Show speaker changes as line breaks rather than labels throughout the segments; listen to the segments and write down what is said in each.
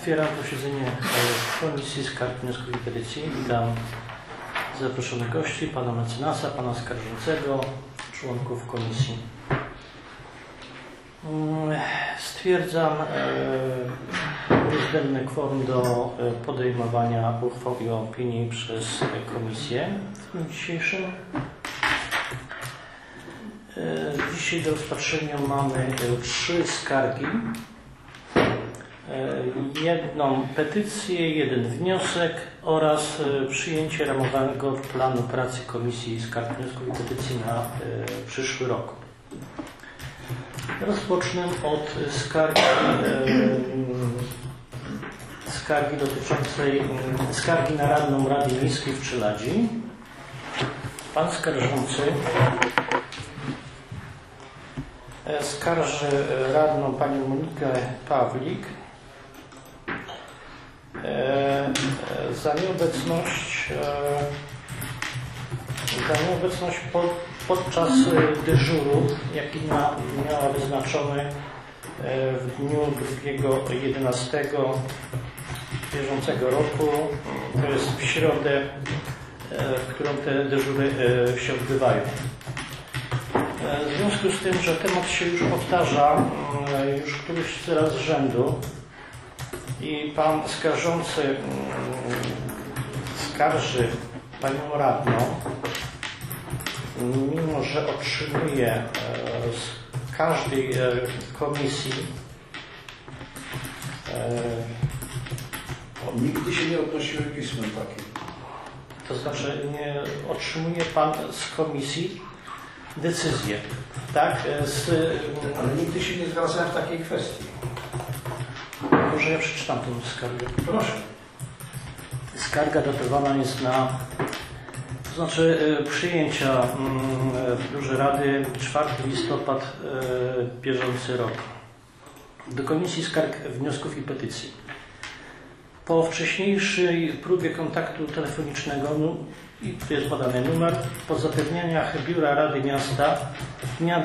Otwieram posiedzenie Komisji Skarg, Wniosków i Petycji. Witam zaproszonych gości, pana mecenasa, pana skarżącego, członków komisji. Stwierdzam niezbędne kworum do podejmowania uchwał i opinii przez komisję w dniu dzisiejszym. Dzisiaj do rozpatrzenia mamy 3 skargi, jedną petycję, jeden wniosek oraz przyjęcie ramowego planu pracy Komisji Skarg, Wniosków i Petycji na przyszły rok. Rozpocznę od skargi dotyczącej skargi na radną Rady Miejskiej w Czeladzi. Pan skarżący skarży radną panią Monikę Pawlik za nieobecność podczas dyżuru, jaki miała wyznaczony w dniu 2.11 bieżącego roku, to jest w środę, w którą te dyżury się odbywają. W związku z tym, że temat się już powtarza już któryś raz z rzędu i pan skarżący skarży panią radną, mimo że otrzymuje z każdej komisji
nigdy się nie odnosiłem pismem takim.
To znaczy nie otrzymuje pan z komisji decyzję, tak?
Ale nigdy się nie zwracałem w takiej kwestii.
Może ja przeczytam tę skargę.
Proszę.
Skarga datowana jest to znaczy przyjęcia w biurze Rady 4 listopad bieżący rok. Do Komisji Skarg, Wniosków i Petycji. Po wcześniejszej próbie kontaktu telefonicznego, i tu jest podany numer, po zapewnieniach Biura Rady Miasta dnia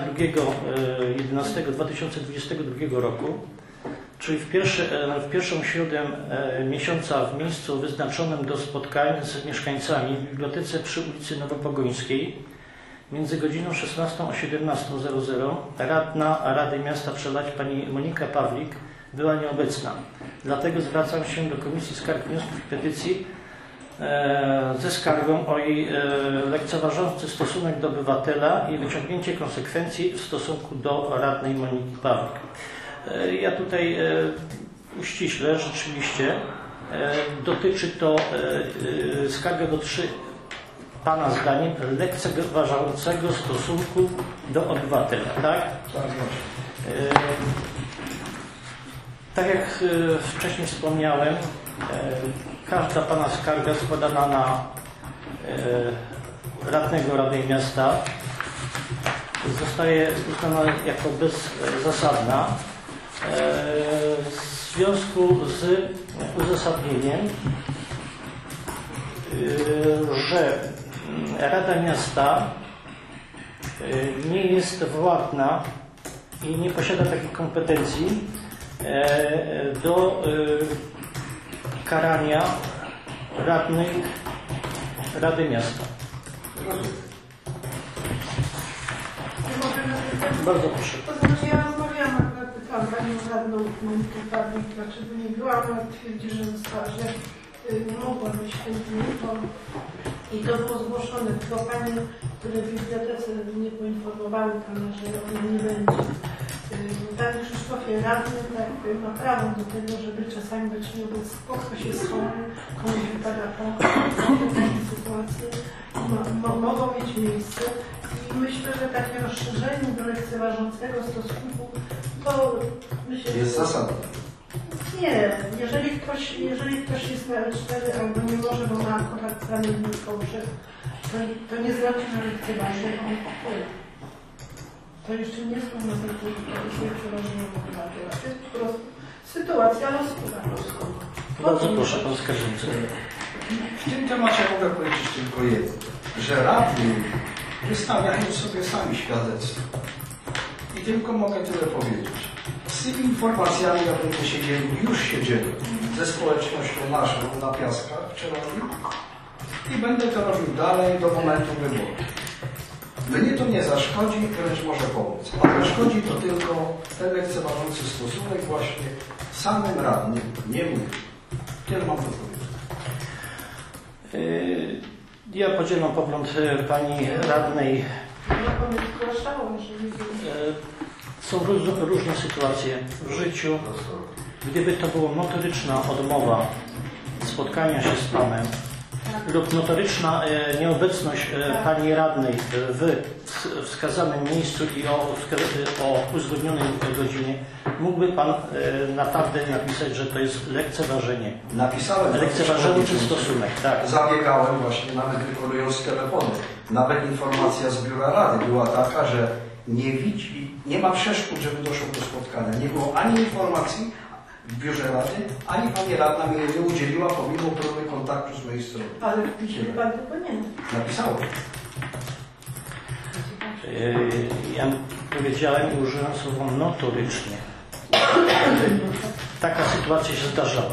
2.11.2022 roku, czyli w pierwszą środę miesiąca w miejscu wyznaczonym do spotkań z mieszkańcami w bibliotece przy ulicy Nowopogońskiej między godziną 16 a 17:00 radna Rady Miasta Czeladź pani Monika Pawlik była nieobecna. Dlatego zwracam się do Komisji Skarg, Wniosków i Petycji ze skargą o jej lekceważący stosunek do obywatela i wyciągnięcie konsekwencji w stosunku do radnej Moniki Pawlik. Ja tutaj uściślę, rzeczywiście dotyczy to, skarga dotyczy pana zdaniem lekceważącego stosunku do obywatela, tak? Tak jak wcześniej wspomniałem, każda pana skarga składana na radnego Rady Miasta zostaje uznana jako bezzasadna w związku z uzasadnieniem, że Rada Miasta nie jest władna i nie posiada takiej kompetencji do karania radnych Rady Miasta. Bardzo proszę.
To znaczy ja rozmawiałam, akurat pytałam panią radną Monikę Pawlik, dlaczego nie była, ona twierdzi, że nie mogła być w tym dniu, i to było zgłoszone, tylko panie, które w bibliotece nie poinformowały pana, że ona nie będzie. Panie Krzysztofie, radny ma prawo do tego, żeby czasami być nieobecny, ktoś jest chory, komuś wypada pomoc, takie sytuacje mogą mieć miejsce. I myślę, że takie rozszerzenie do lekceważącego stosunku, to myślę,
jest zasadne.
Nie, jeżeli ktoś jest na L4 albo nie może, bo ma akurat planownik powszechny, to nie znaczy, że lekceważy on wpływ. To jeszcze nie są na tej lekceważenia obywatela. To jest po prostu sytuacja losowa.
Bardzo proszę, pan skarżący.
W tym temacie mogę powiedzieć tylko jedno, że radni wystawiają sobie sami świadectwo. I tylko mogę tyle powiedzieć. Z tymi informacjami, na których się dzieli, już się dzielą. ze społecznością naszą na Piaskach w Czeladzi i będę to robił dalej do momentu wyboru. Mnie to nie zaszkodzi, wręcz może pomóc. A zaszkodzi to tylko ten lekceważący stosunek właśnie samym radnym, nie mówię. Tyle mam do powiedzenia.
Ja podzielam pogląd pani radnej. Są różne sytuacje w życiu. Gdyby to była notoryczna odmowa spotkania się z panem lub notoryczna nieobecność pani radnej w wskazanym miejscu i o uzgodnionej godzinie, mógłby pan naprawdę napisać, że to jest lekceważenie.
Napisałem.
Lekceważający stosunek, tak.
Zabiegałem właśnie, nawet wykonując telefony. Nawet informacja z biura rady była taka, że nie ma przeszkód, żeby doszło do spotkania. Nie było ani informacji w biurze rady, ani pani radna mi nie udzieliła pomimo próby kontaktu z mojej strony.
Ale w piśmie pan tego nie.
Napisałem.
Ja powiedziałem i użyłem słowa notorycznie. Taka sytuacja się zdarzała.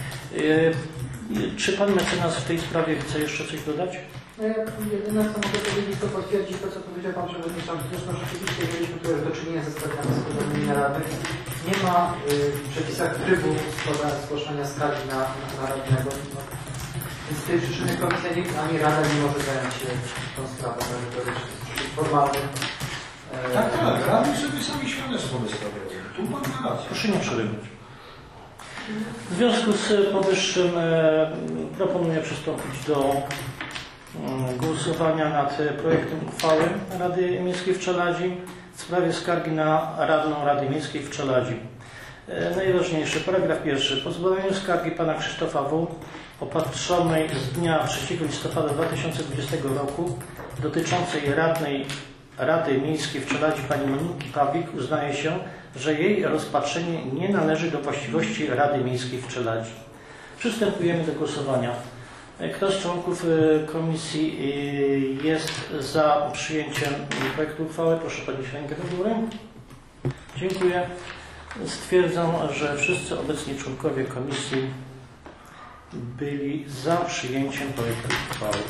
Czy pan mecenas w tej sprawie chce jeszcze coś dodać?
No jak jedyne co mogę powiedzieć, to potwierdzić to, co powiedział pan przewodniczący. Zresztą rzeczywiście mieliśmy tutaj do czynienia ze spotkaniami z powiadomienia rady. Nie ma w przepisach trybu zgłoszenia skargi na radnego. Więc z tej przyczyny komisja ani rada nie może zająć się tą sprawą merytorycznie. Formalnym.
Tak, radni sobie sami świadectwo wystawiają. Tu pan ma rację.
Proszę nie przerywać. W związku z powyższym proponuję przystąpić do głosowania nad projektem uchwały Rady Miejskiej w Czeladzi w sprawie skargi na radną Rady Miejskiej w Czeladzi. Najważniejszy, paragraf pierwszy. Po zbadaniu skargi pana Krzysztofa W. opatrzonej z dnia 3 listopada 2020 roku dotyczącej radnej Rady Miejskiej w Czeladzi pani Moniki Pawlik uznaje się, że jej rozpatrzenie nie należy do właściwości Rady Miejskiej w Czeladzi. Przystępujemy do głosowania. Kto z członków komisji jest za przyjęciem projektu uchwały? Proszę podnieść rękę do góry. Dziękuję. Stwierdzam, że wszyscy obecni członkowie komisji byli za przyjęciem projektu uchwały.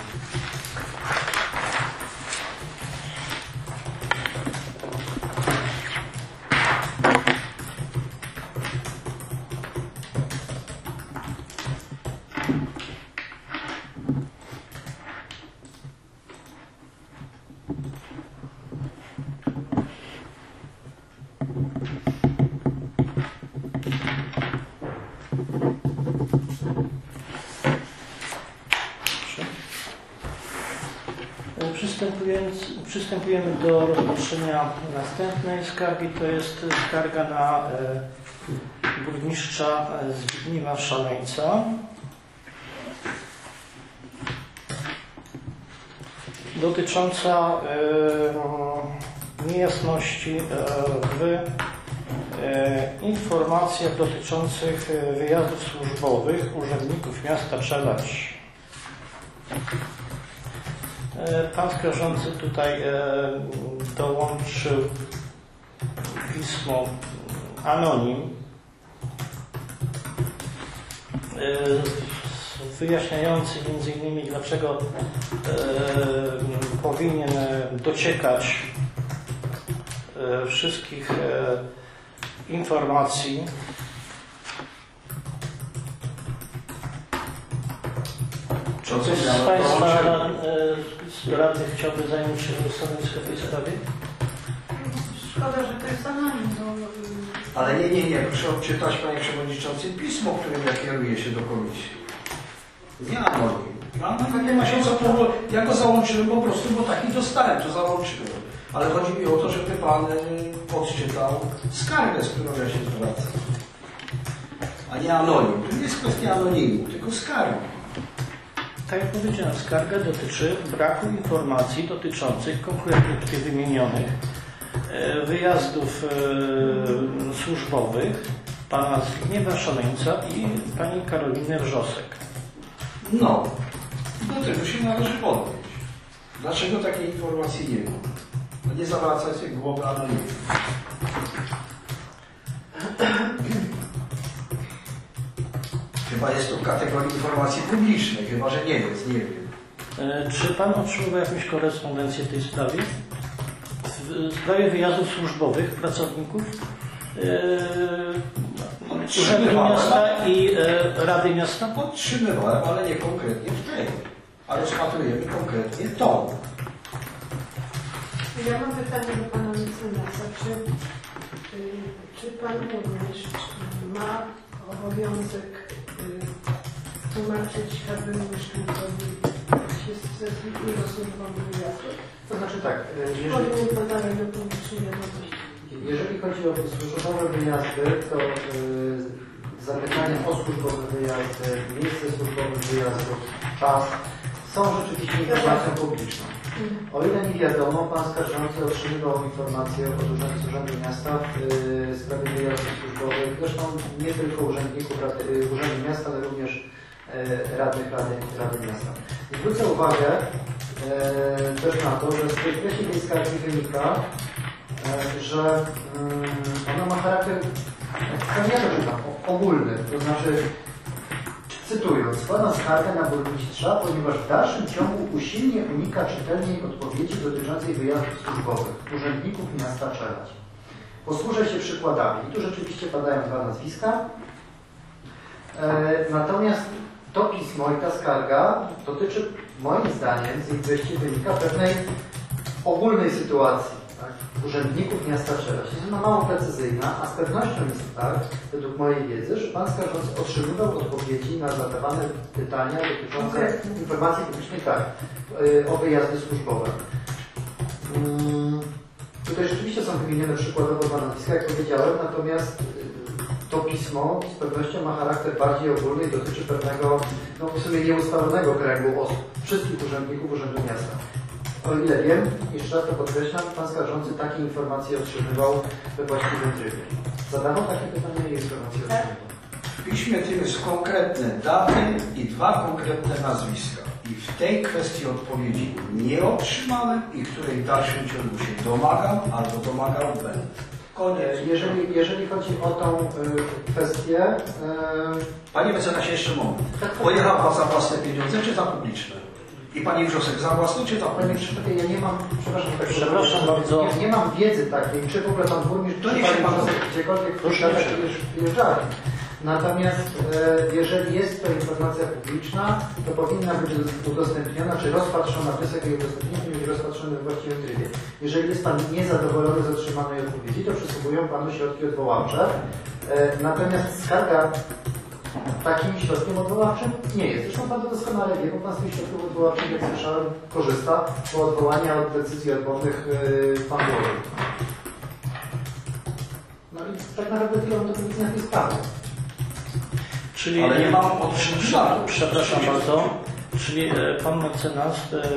Przystępujemy do rozpatrzenia następnej skargi. To jest skarga na burmistrza Zbigniewa Szaleńca dotycząca niejasności w informacjach dotyczących wyjazdów służbowych urzędników miasta Czeladź. Pan skarżący tutaj dołączył pismo anonim wyjaśniający m.in. dlaczego powinien dociekać wszystkich informacji Czy ktoś z Państwa radnych chciałby zająć się stanowiskiem w tej sprawie?
Szkoda, że to jest anonim.
Ale nie. Proszę odczytać, panie przewodniczący, pismo, którym ja kieruję się do komisji. Nie anonim. Nie ma się co to. Ja go załączyłem po prostu, bo taki dostałem, to załączyłem. Ale chodzi mi o to, żeby pan odczytał skargę, z którą ja się zwracam. A nie anonim. To nie jest kwestia anonimu, tylko skargi.
Tak jak powiedziałem, skarga dotyczy braku informacji dotyczących konkretnie wymienionych wyjazdów służbowych pana Zbigniewa Szaleńca i pani Karoliny Wrzosek.
No, do tego się należy odnieść. Dlaczego takiej informacji nie ma? No nie zawracać się głowy anonimów. Chyba jest to w kategorii informacji publicznej, chyba że nie jest, nie wiem.
Czy Pan otrzymał jakąś korespondencję w tej sprawie? W sprawie wyjazdów służbowych pracowników Urzędu Miasta i Rady Miasta?
Otrzymywałem, ale nie konkretnie w tej. A rozpatrujemy konkretnie tą.
Ja mam pytanie do Pana mecenasa. Czy Pan również ma obowiązek tłumaczyć każdemu mieszkańcowi ze zwykłego służbowego wyjazdu?
To znaczy tak,
Powinien podawać do publicznej wiadomości.
jeżeli chodzi o służbowe wyjazdy, to zapytania o służbowe wyjazdy, miejsce służbowych wyjazdów, czas są rzeczywiście informacją publiczną. O ile mi wiadomo, Pan skarżący otrzymywał informację od Urzędu Miasta w sprawie wyjazdów służbowych, zresztą nie tylko urzędników Urzędu Miasta, ale również radnych Rady Miasta. Zwrócę uwagę też na to, że z treści tej skargi wynika, że ona ma charakter, ja to czytam, ogólny, to znaczy, cytując, składam skargę na burmistrza, ponieważ w dalszym ciągu usilnie unika czytelnej odpowiedzi dotyczącej wyjazdów służbowych urzędników miasta Czeladź. Posłużę się przykładami. I tu rzeczywiście padają dwa nazwiska. Natomiast to pismo i ta skarga dotyczy, moim zdaniem, z ich treści wynika pewnej ogólnej sytuacji. Tak? Urzędników miasta Czeladź. Jest ona mało precyzyjna, a z pewnością jest tak, według mojej wiedzy, że Pan skarżący otrzymywał odpowiedzi na zadawane pytania dotyczące informacji publicznej, tak, o wyjazdy służbowe. Tutaj rzeczywiście są wymienione przykładowo dwa nazwiska, jak powiedziałem, natomiast to pismo z pewnością ma charakter bardziej ogólny i dotyczy pewnego, no w sumie nieustalonego kręgu osób, wszystkich urzędników Urzędu Miasta. O ile wiem, jeszcze raz to podkreślam, Pan skarżący takie informacje otrzymywał we właściwym trybie. Zadawał takie pytania i informacje otrzymywał.
W piśmie tym jest konkretne daty i dwa konkretne nazwiska. I w tej kwestii odpowiedzi nie otrzymałem i której w dalszym ciągu się domagam albo domagał będę. Koniec.
Jeżeli chodzi o tą kwestię...
Panie mecenasie, jeszcze moment. Pojechał Pan za własne pieniądze czy za publiczne? I Pani Wrzosek za własne czy za
Panie
publiczne?
Krzysztofie, ja nie mam,
Przepraszam bardzo.
Nie mam wiedzy takiej, czy w ogóle Pan Burmistrz,
To
czy
nie
Pani
się Pan
Wrzosek gdziekolwiek przyjeżdżali. Natomiast jeżeli jest to informacja publiczna, to powinna być udostępniona, czy rozpatrzona, wniosek jej udostępnienia będzie rozpatrzony we właściwym trybie. Jeżeli jest Pan niezadowolony z otrzymanej odpowiedzi, to przysługują Panu środki odwoławcze. Natomiast skarga takim środkiem odwoławczym nie jest. Zresztą Pan to doskonale wie, bo Pan z tych środków odwoławczych, jak słyszałem, korzysta po odwołania od decyzji odwoławczych Pan Burmistrz. No i tak naprawdę tyle mam do powiedzenia w tej sprawie.
Czyli,
Ale nie mam otrzymania.
Przepraszam bardzo. Czyli Pan mecenas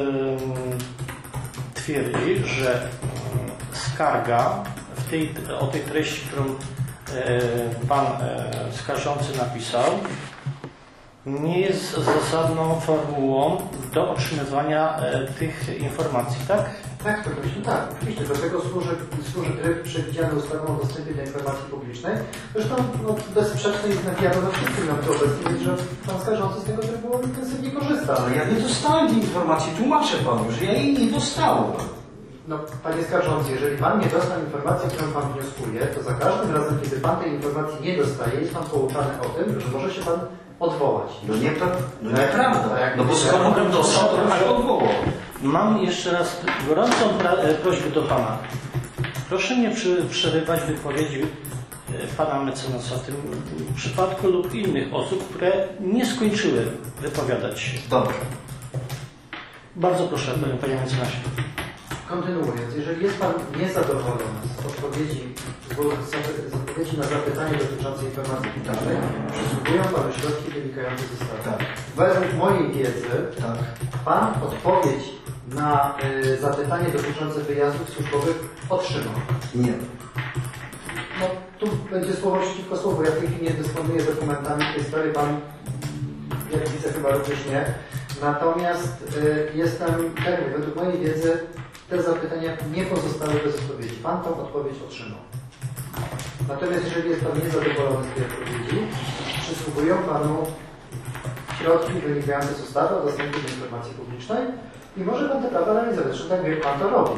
twierdzi, że skarga o tej treści, którą Pan skarżący napisał, nie jest zasadną formułą do otrzymywania tych informacji, tak?
Tak, to właśnie tak. Oczywiście do tego służy tryb przewidziany ustawą o dostępie do informacji publicznej. Zresztą bezsprzecznie jest nawijadono wszystkim nam to obecnie, że Pan skarżący z tego trybu intensywnie korzysta.
Ale ja nie dostałem tej informacji, tłumaczę Panu, że ja jej nie dostałem.
No, Panie skarżący, jeżeli Pan nie dostał informacji, którą Pan wnioskuje, to za każdym razem, kiedy Pan tej informacji nie dostaje, jest Pan pouczany o tym, że może się Pan odwołać.
No nie, nieprawda.
Tak,
No bo skoro bym dostał, to bym się odwołał.
Mam jeszcze raz gorącą prośbę do Pana. Proszę nie przerywać wypowiedzi Pana mecenasa w tym przypadku lub innych osób, które nie skończyły wypowiadać się.
Dobrze.
Bardzo proszę, Panie mecenasie.
Kontynuując, jeżeli jest Pan niezadowolony z odpowiedzi na zapytanie dotyczące informacji publicznej, przysługują Panu środki wynikające ze ustawy.
Tak.
Według mojej wiedzy
Tak.
Pan odpowiedź na zapytanie dotyczące wyjazdów służbowych otrzymał.
Nie.
No, tu będzie słowo przeciwko słowu. Ja w tej chwili nie dysponuję dokumentami w tej sprawie. Pan, jak widzę, chyba również nie. Natomiast jestem pewny, według mojej wiedzy te zapytania nie pozostały bez odpowiedzi. Pan tą odpowiedź otrzymał. Natomiast jeżeli jest Pan niezadowolony z tej odpowiedzi, przysługują Panu środki wynikające z ustawy o dostępie do informacji publicznej i może Pan te prawa realizować, że tak wie Pan to robi.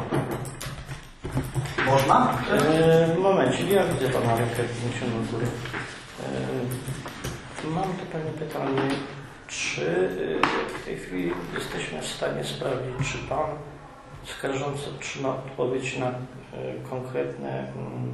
Można?
Momencik, ja widzę Pana rękę wniesioną do góry. Mam tutaj pytanie, czy w tej chwili jesteśmy w stanie sprawdzić, czy Pan skarżący otrzyma odpowiedź na konkretne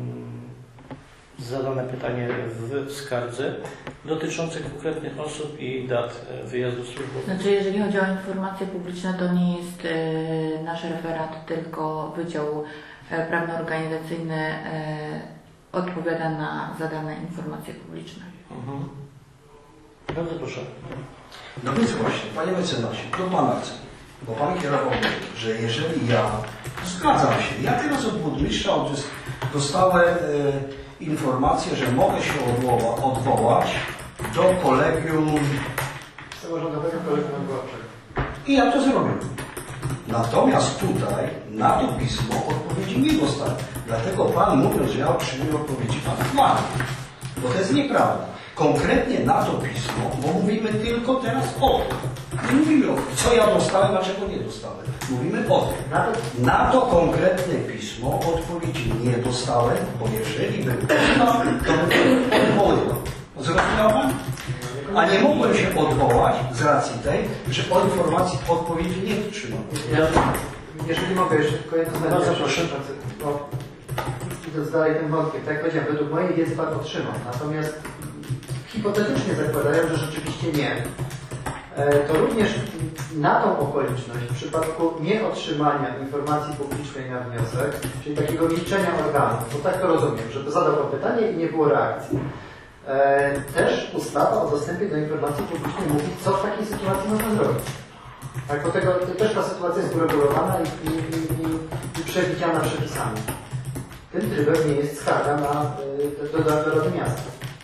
zadane pytanie w skardze dotyczące konkretnych osób i dat wyjazdu służbowych.
Znaczy, jeżeli chodzi o informacje publiczne, to nie jest nasz referat, tylko Wydział Prawno-Organizacyjny odpowiada na zadane informacje publiczne.
Mhm. Bardzo proszę.
No więc właśnie, Panie mecenasie, do Pana chcę. Bo Pan kierował mnie, że jeżeli ja, zgadzam się, ja teraz od burmistrza dostałem informację, że mogę się odwołać do kolegium
Samorządowego Kolegium Odwoławczego.
i ja to zrobię. Natomiast tutaj na to pismo odpowiedzi nie dostałem. Dlatego Pan mówiąc, że ja otrzymuję odpowiedzi, Pan kłamie. Bo to jest nieprawda. Konkretnie na to pismo, bo mówimy tylko teraz o tym. Nie mówimy o tym, co ja dostałem, a czego nie dostałem. Mówimy o tym. Na to konkretne pismo odpowiedzi nie dostałem, bo jeżeli bym dostał, to bym odwoływał. Zrozumiał Pan? A nie mogłem się odwołać z racji tej, że o informacji odpowiedzi nie otrzymam.
Jeżeli mogę jeszcze tylko jedno zdanie.
Bardzo proszę.
Bo idąc dalej tym wątkiem, tak jak powiedziałem, według mojej wiedzy Pan otrzymał. Natomiast hipotetycznie zakładają, że rzeczywiście nie. To również na tą okoliczność w przypadku nieotrzymania informacji publicznej na wniosek, czyli takiego milczenia organów, bo tak to rozumiem, że zadał Pan pytanie i nie było reakcji. Też ustawa o dostępie do informacji publicznej mówi, co w takiej sytuacji można zrobić. Tak, bo też ta sytuacja jest uregulowana i przewidziana przepisami. Tym trybem nie jest skarga do Rady Miasta.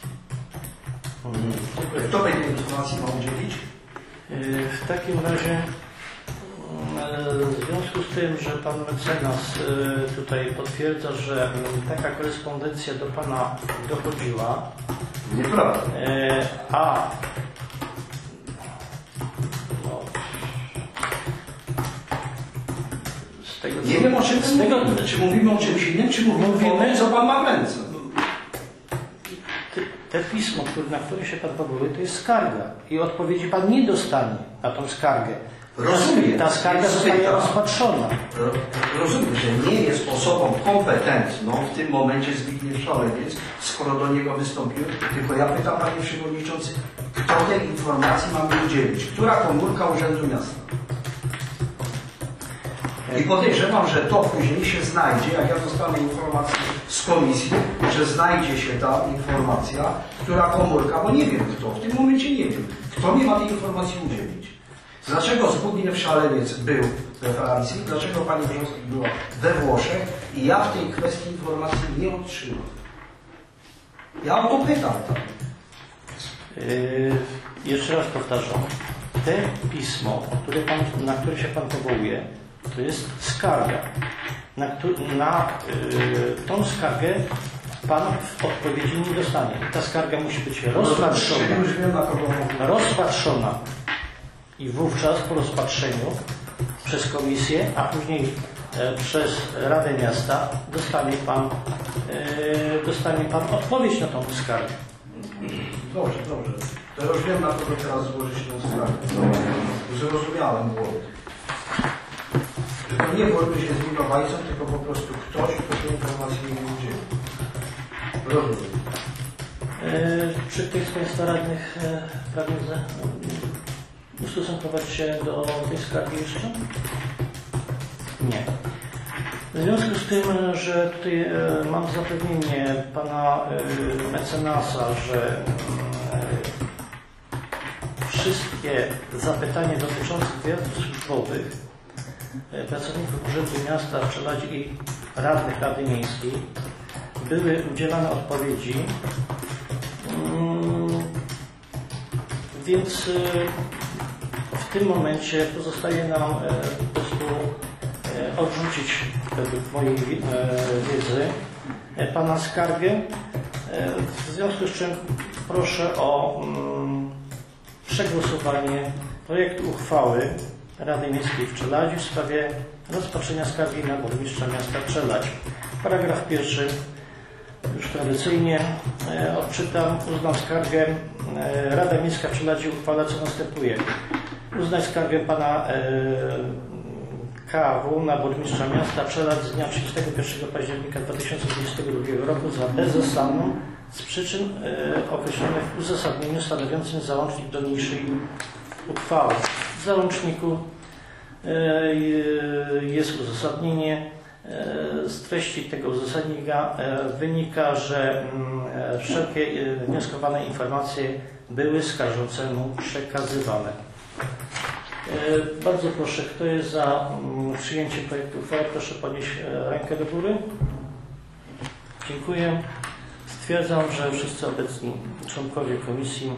Kto tej informacji ma udzielić?
W takim razie, w związku z tym, że Pan mecenas tutaj potwierdza, że taka korespondencja do Pana dochodziła,
Nieprawda.
a no, z tego,
Nie wiem o czym
z tego,
czy mówimy o czymś innym, czy mówimy o tym, co Pan ma w ręce.
te pismo, na które się Pan powołuje, to jest skarga i odpowiedzi Pan nie dostanie na tą skargę.
Rozumiem.
Ta skarga zostaje rozpatrzona.
Rozumiem, że nie jest osobą kompetentną w tym momencie Zbigniew Szaleniec, skoro do niego wystąpiłem, tylko ja pytam, Panie Przewodniczący, kto tej informacji ma mi udzielić? Która komórka Urzędu Miasta? I podejrzewam, że to później się znajdzie, jak ja dostanę informację z komisji, że znajdzie się ta informacja, która komórka, bo nie wiem kto, w tym momencie nie wiem, kto mi ma tej informacji udzielić. Dlaczego Zbigniew Szaleniec był we Francji, dlaczego Pani Wrzosek była we Włoszech i ja w tej kwestii informacji nie otrzymam. Ja o to pytam.
Jeszcze raz powtarzam. Te pismo, na które się Pan powołuje, to jest skarga. Na tą skargę Pan w odpowiedzi nie dostanie. Ta skarga musi być rozpatrzona.
Już wiem, na kogo mówię.
Rozpatrzona. I wówczas po rozpatrzeniu przez komisję, a później przez Radę Miasta dostanie Pan odpowiedź na tą skargę.
Dobrze, dobrze. To już wiem, na kogo teraz złożyć tę sprawę. Zrozumiałem błąd. Że to nie burmistrz jest winowajcą, tylko po prostu ktoś, kto tej informacji nie udzieli. Rozumiem.
Czy ktoś z Państwa radnych pragnie ustosunkować się do tej skargi jeszcze? Nie. W związku z tym, że tutaj mam zapewnienie Pana mecenasa, że wszystkie zapytania dotyczące wyjazdów służbowych pracowników Urzędu Miasta w Czeladzi i radnych Rady Miejskiej były udzielane odpowiedzi, więc w tym momencie pozostaje nam po prostu odrzucić według mojej wiedzy Pana skargę, w związku z czym proszę o przegłosowanie projektu uchwały Rady Miejskiej w Czeladziu w sprawie rozpatrzenia skargi na burmistrza miasta Czeladź. Paragraf pierwszy. Już tradycyjnie odczytam. Uznam skargę. Rada Miejska w Czeladziu uchwala, co następuje. Uznać skargę pana KW na burmistrza miasta Czeladź z dnia 31 października 2022 roku za bezzasadną z przyczyn określonych w uzasadnieniu stanowiącym załącznik do niniejszej uchwały. W załączniku jest uzasadnienie. Z treści tego uzasadnienia wynika, że wszelkie wnioskowane informacje były skarżącemu przekazywane. Bardzo proszę, kto jest za przyjęciem projektu uchwały, proszę podnieść rękę do góry. Dziękuję. Stwierdzam, że wszyscy obecni członkowie komisji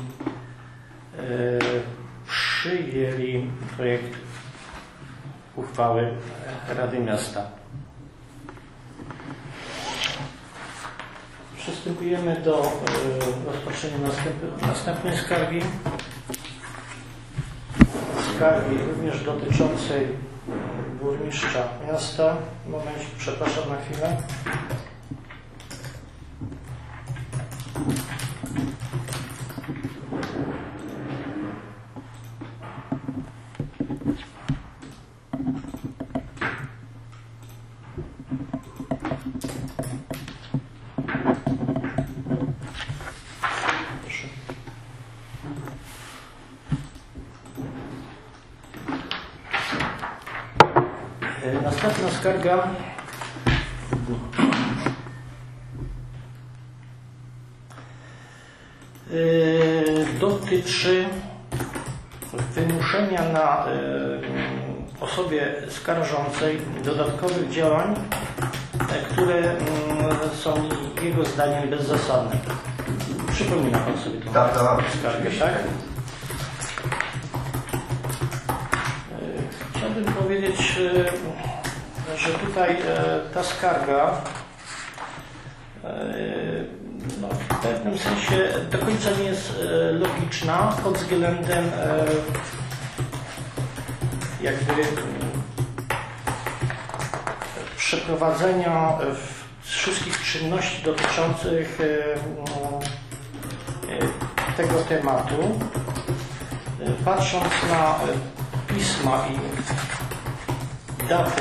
przyjęli projekt uchwały Rady Miasta. Przystępujemy do rozpatrzenia następnej skargi. Skargi również dotyczącej burmistrza miasta. Moment, przepraszam na chwilę. Następna skarga dotyczy wymuszenia na osobie skarżącej dodatkowych działań, które są jego zdaniem bezzasadne. Przypomina Pan sobie tą skargę, tak? Chciałbym powiedzieć, że tutaj ta skarga w pewnym sensie do końca nie jest logiczna pod względem jakby przeprowadzenia wszystkich czynności dotyczących tego tematu. Patrząc na pisma i daty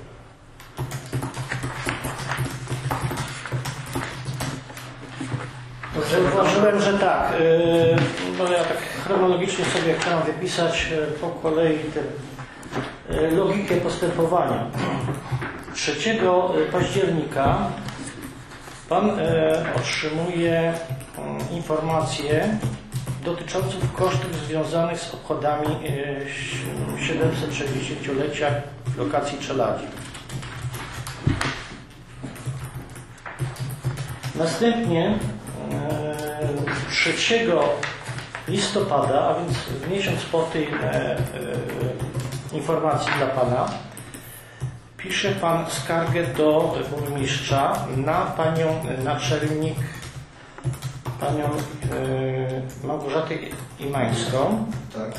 zauważyłem, że tak, no ja tak chronologicznie sobie chciałem wypisać po kolei tę logikę postępowania. 3 października Pan otrzymuje informację dotyczącą kosztów związanych z obchodami 760-lecia lokacji Czeladzi. Następnie 3 listopada, a więc miesiąc po tej informacji dla Pana, pisze Pan skargę do burmistrza na Panią naczelnik, Panią Małgorzatę Imańską.
Tak.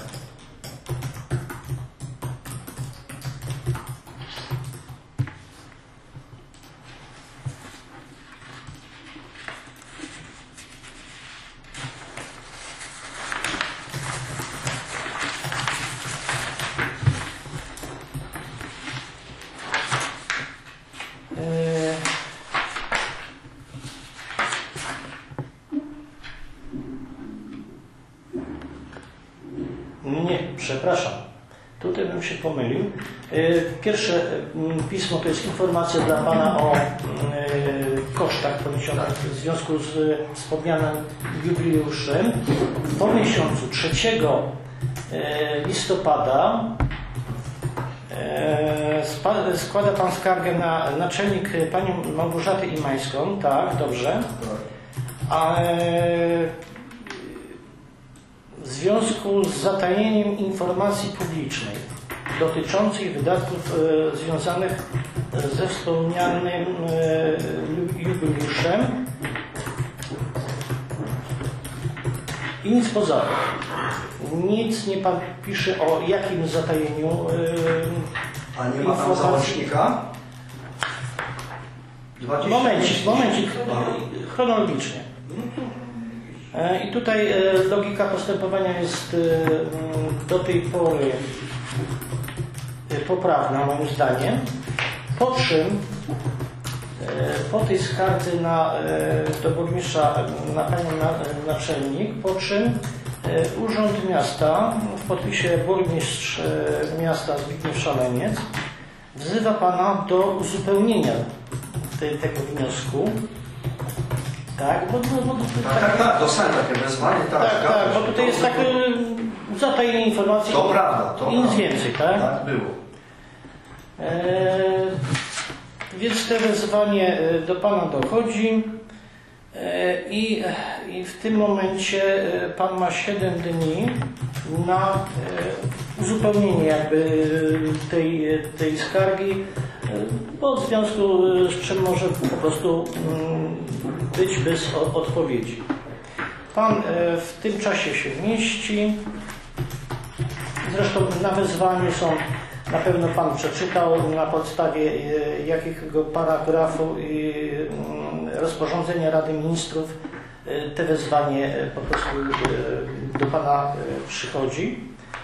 Nie, przepraszam. Tutaj bym się pomylił. Pierwsze pismo to jest informacja dla Pana o kosztach poniesionych w związku z wspomnianym jubileuszem. Po miesiącu 3 listopada składa Pan skargę na naczelnik Panią Małgorzatę Imańską. Tak, dobrze. A w związku z zatajeniem informacji publicznej dotyczących wydatków związanych ze wspomnianym jubileuszem I nic poza tym. Nic nie pan pisze o jakim zatajeniu
A nie ma tam załącznika?
Momencik, chronologicznie. I tutaj logika postępowania jest do tej pory poprawna moim zdaniem, po czym po tej skardze do burmistrza na panią naczelnik, po czym Urząd Miasta w podpisie burmistrz miasta Zbigniew Szaleniec wzywa pana do uzupełnienia tego wniosku. Tak,
Tak, dostałem takie wezwanie, tak,
bo tutaj jest takie zatajenie informacji.
To prawda, to
i nic
prawda.
więcej, tak?
Tak było.
Więc to wezwanie do pana dochodzi i w tym momencie pan ma 7 dni na uzupełnienie jakby tej skargi, bo w związku z czym może po prostu być bez odpowiedzi. Pan w tym czasie się mieści. Zresztą na wezwaniu są, na pewno pan przeczytał na podstawie jakiego paragrafu i rozporządzenia Rady Ministrów te wezwanie po prostu do pana przychodzi.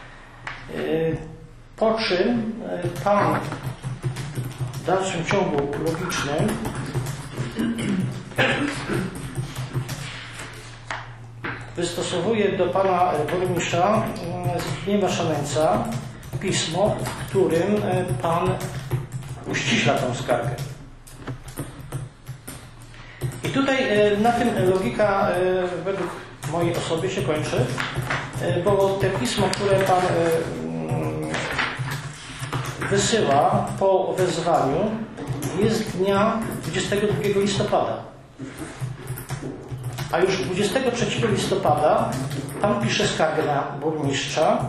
Po czym pan w dalszym ciągu logicznym wystosowuje do pana burmistrza Zbigniewa Szaleńca pismo, w którym pan uściśla tą skargę. I tutaj na tym logika według mojej osoby się kończy, bo te pismo, które pan wysyła po wezwaniu, jest dnia 22 listopada. A już 23 listopada pan pisze skargę na burmistrza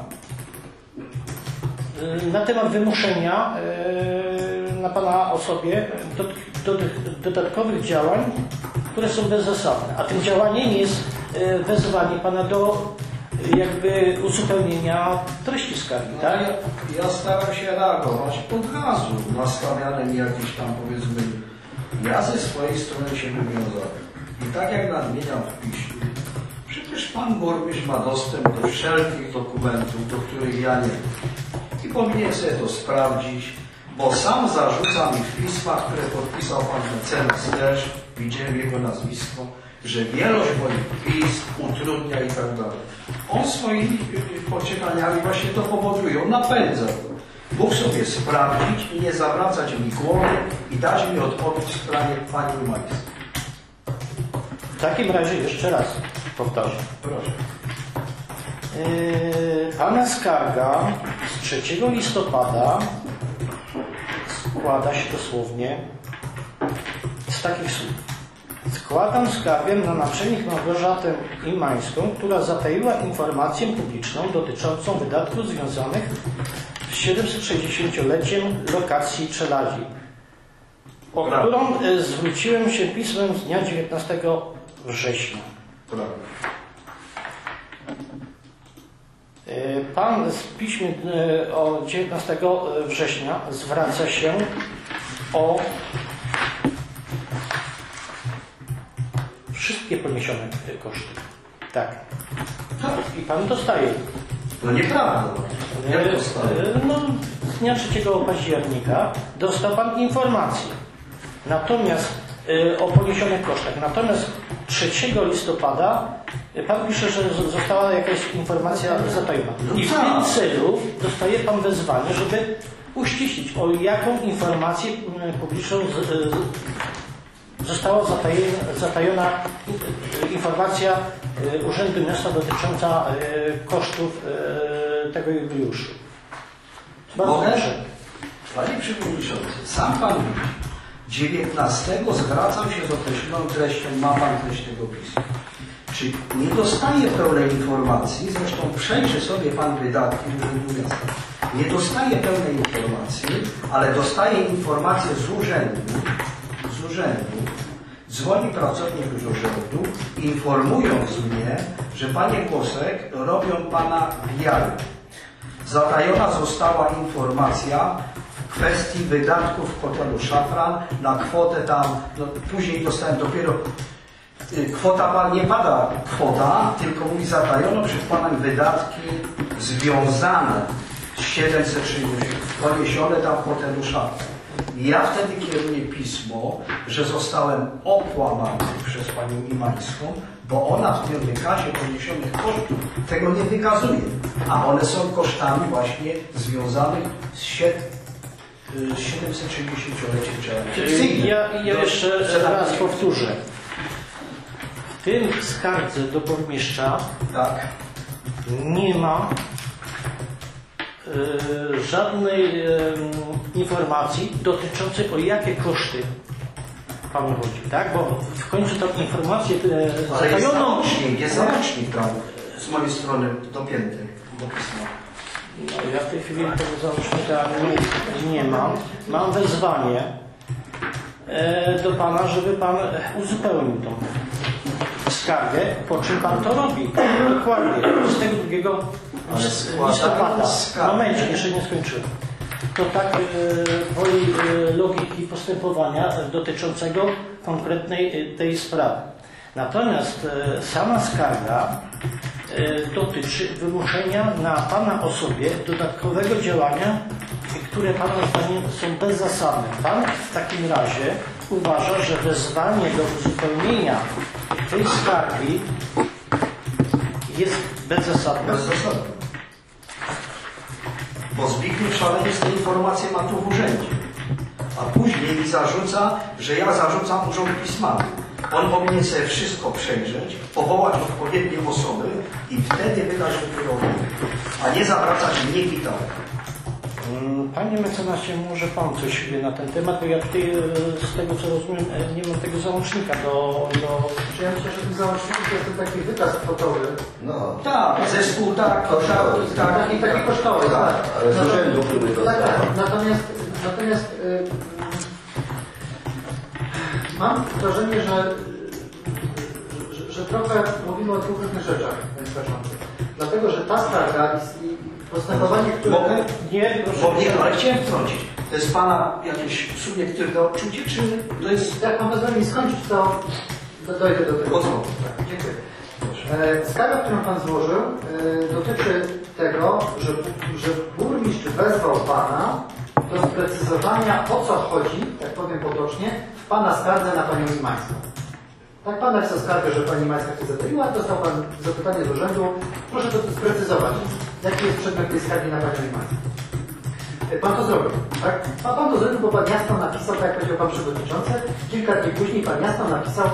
na temat wymuszenia na pana osobie dodatkowych działań, które są bezzasadne. A tym działaniem jest wezwanie pana do jakby uzupełnienia treści skargi, tak?
Ja staram się reagować od razu. Nastawiane mi jakieś tam, powiedzmy, ja ze swojej strony się wywiązałem. I tak jak nadmieniam w piśmie, przecież pan burmistrz ma dostęp do wszelkich dokumentów, do których ja nie mam. I powinien sobie to sprawdzić, bo sam zarzuca mi w pismach, które podpisał pan mecenas też, widziałem jego nazwisko, że wielość moich pism utrudnia i tak dalej. On swoimi pociekaniami właśnie to powoduje, on napędza. Mógł sobie sprawdzić i nie zawracać mi głowy i dać mi odpowiedź w sprawie pani Majskiej.
W takim razie jeszcze raz powtarzam.
Proszę.
Pana skarga z 3 listopada składa się dosłownie z takich słów. Składam skargę na naczelnik Małgorzatę Imańską, która zataiła informację publiczną dotyczącą wydatków związanych z 760-leciem lokacji Czeladzi, o którą zwróciłem się pismem z dnia 19 września.
Prawda.
Pan w piśmie o 19 września zwraca się o wszystkie poniesione koszty. Tak. I pan dostaje.
No nieprawda. Jak dostaję?
No, z dnia 3 października dostał pan informację. Natomiast o poniesionych kosztach. Natomiast 3 listopada pan pisze, że została jakaś informacja zatajona. I w tym celu dostaje pan wezwanie, żeby uściślić, o jaką informację publiczną została zatajona informacja Urzędu Miasta dotycząca kosztów tego jubileuszu. Bardzo proszę.
Panie Przewodniczący, sam pan mówi, 19 zwracam się z określoną treścią, ma pan treść tego pisma. Czy nie dostaje pełnej informacji, zresztą przejrzy sobie pan wydatki Urzędu Miasta. Nie dostaje pełnej informacji, ale dostaje informację z urzędu, Dzwoni pracownik urzędu, informując mnie, że panie Kłosek, robią pana wiary. Zatajona została informacja w kwestii wydatków w hotelu Szafran na kwotę tam, no, później dostałem dopiero, kwota, nie pada kwota, tylko mówi zatajono przed panem wydatki związane z 760, poniesione tam w hotelu Szafran. Ja wtedy kieruję pismo, że zostałem okłamany przez panią Imańską, bo ona w tym wykazie poniesionych kosztów tego nie wykazuje, a one są kosztami właśnie związanych z 760-leciem.
Ja jeszcze raz powtórzę. W tym skardze do burmistrza
Tak.
nie ma żadnej informacji dotyczącej o jakie koszty panu chodzi, tak? Bo w końcu tą informację
Ale
zatajoną...
jest załącznik tam z mojej strony dopięty do pisma.
No, ja w tej chwili tego załącznika nie mam. Mam wezwanie do pana, żeby pan uzupełnił tą skargę, po czym pan to robi. Dokładnie. 22 listopada. Momencie, jeszcze nie skończyłem. To tak woli logiki postępowania dotyczącego konkretnej tej sprawy. Natomiast sama skarga dotyczy wymuszenia na pana osobie dodatkowego działania, które pana zdaniem są bezzasadne. Pan w takim razie uważa, że wezwanie do uzupełnienia tej skargi jest bezzasadne.
Bezzasadne. Bo Zbigniew Szaleniec tę informację ma tu w urzędzie. A później mi zarzuca, że ja zarzucam urząd pismami. On powinien sobie wszystko przejrzeć, powołać odpowiednie osoby i wtedy wydać wyrok, a nie zawracać mnie gitarę.
Panie mecenasie, może pan coś wie na ten temat, bo ja tutaj z tego co rozumiem nie mam tego załącznika do...
Czy ja myślę, że w tym załączniku to jest ten taki wykaz kwotowy.
No tak, zespół tak,
Taki kosztowy, tak.
Ale z urzędu, który to
tak. Natomiast mam wrażenie, że trochę mówimy o dwóch różnych rzeczach znaczących. Dlatego, że ta skarga i postępowanie, które...
Nie,
ale chciałem wtrącić. To jest pana jakieś subiektywne odczucie, czy to jest...
Jak pan pozwoli mi skończyć, to dojdę do tego. Tak, dziękuję. Skarga, którą pan złożył, dotyczy tego, że burmistrz wezwał pana do sprecyzowania, o co chodzi, tak powiem potocznie, w pana skardze na panią Imańską. Tak pan napisał skargę, że pani Imańska się zadawiła, dostał pan zapytanie z urzędu, proszę to sprecyzować, jaki jest przedmiot tej skargi na panią Imańską. Pan to zrobił, tak? A pan to zrobił, bo pan jasno napisał, tak jak powiedział pan przewodniczący, kilka dni później pan jasno napisał,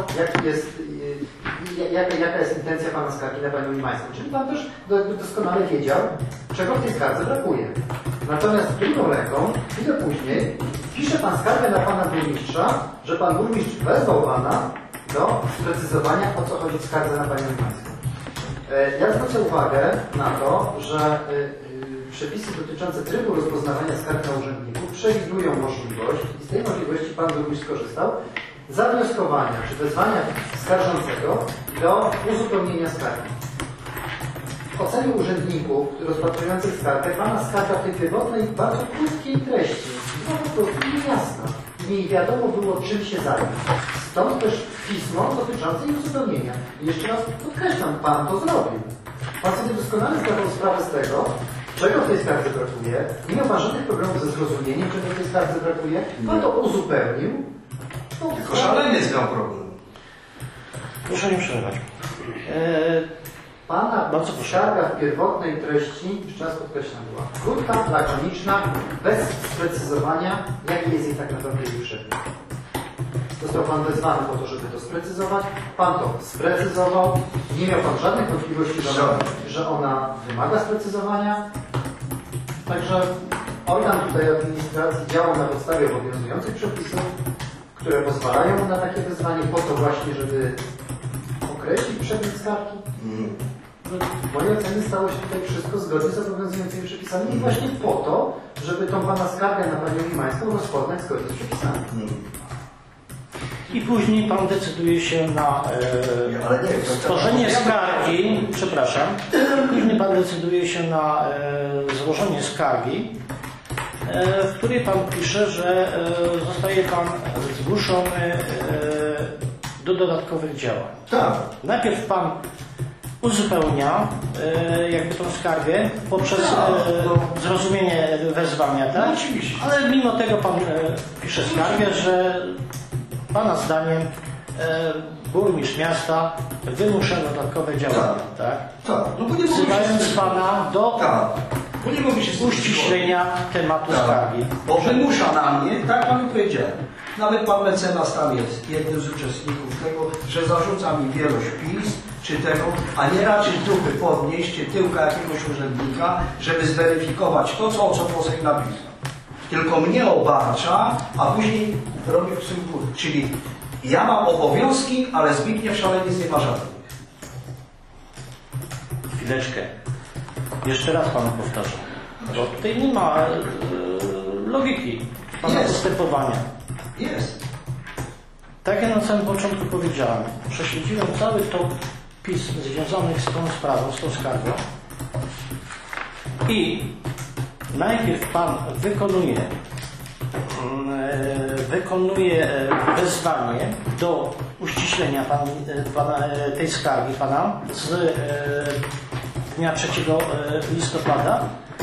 jaka jest intencja pana skargi na panią Imańską. Czyli pan też doskonale wiedział, czego w tej skardze brakuje. Natomiast drugą ręką, chwilę później, pisze pan skargę na pana burmistrza, że pan burmistrz wezwał pana do sprecyzowania, o co chodzi w skardze na panią Imańską. Ja zwrócę uwagę na to, że przepisy dotyczące trybu rozpoznawania skarg na urzędników przewidują możliwość, i z tej możliwości pan burmistrz skorzystał, zawnioskowania czy wezwania skarżącego do uzupełnienia skargi. W ocenie urzędników rozpatrujących skargę pana skarga w tej pierwotnej, bardzo krótkiej treści była po prostu niejasna. Nie wiadomo było, czym się zająć. Stąd też pismo dotyczące jej uzupełnienia. I jeszcze raz podkreślam, pan to zrobił. Pan sobie doskonale zdawał sprawę z tego, czego w tej skardze brakuje. Nie miał pan żadnych problemów ze zrozumieniem, czego w tej skardze brakuje. Pan to uzupełnił.
Tylko Szaleniec miał problem.
Proszę nie przerywać.
Pana skarga w pierwotnej treści, jeszcze raz podkreślam, była krótka, lakoniczna, bez sprecyzowania, jaki jest jej tak naprawdę jej przedmiot. Został pan wezwany po to, żeby to sprecyzować. Pan to sprecyzował. Nie miał pan żadnych wątpliwości, że ona wymaga sprecyzowania. Także organ tutaj administracji działał na podstawie obowiązujących przepisów, które pozwalają na takie wezwanie po to właśnie, żeby określić przedmiot skargi. W mojej ocenie stało się tutaj wszystko zgodnie z obowiązującymi przepisami i właśnie po to, żeby tą pana skargę na panią Imańską rozpoznać zgodnie z przepisami.
i później pan decyduje się na
Ale nie, to
stworzenie skargi, przepraszam, później pan decyduje się na złożenie skargi, w której pan pisze, że zostaje pan zgłoszony do dodatkowych działań.
Tak.
Najpierw pan uzupełnia jakby tą skargę poprzez zrozumienie wezwania, tak?
No, oczywiście.
Ale mimo tego pan pisze skargę, że pana zdaniem burmistrz miasta wymusza dodatkowe działania, tak?
Tak. No bo nie mogę
Wzywając
się...
pana do
Tak. Bo nie mogę się
uściślenia tematu
Tak.
skargi.
Bo wymusza na mnie, tak panu powiedziałem. Nawet pan mecenas tam jest jednym z uczestników tego, że zarzuca mi wielość pism czy tego, a nie raczej dupy podnieść czy tyłka jakiegoś urzędnika, żeby zweryfikować to, co poseł napisał. Tylko mnie obarcza, a później robi w synku. Czyli ja mam obowiązki, ale Zbigniew Szaleniec nie ma żadnych.
Chwileczkę. Jeszcze raz panu powtarzam. Bo tutaj nie ma logiki pana
Jest.
postępowania.
Jest.
Tak jak na samym początku powiedziałem, prześledziłem cały tok pism związanych z tą sprawą, z tą skargą i najpierw pan wykonuje wezwanie do uściślenia tej skargi pana z dnia 3 listopada.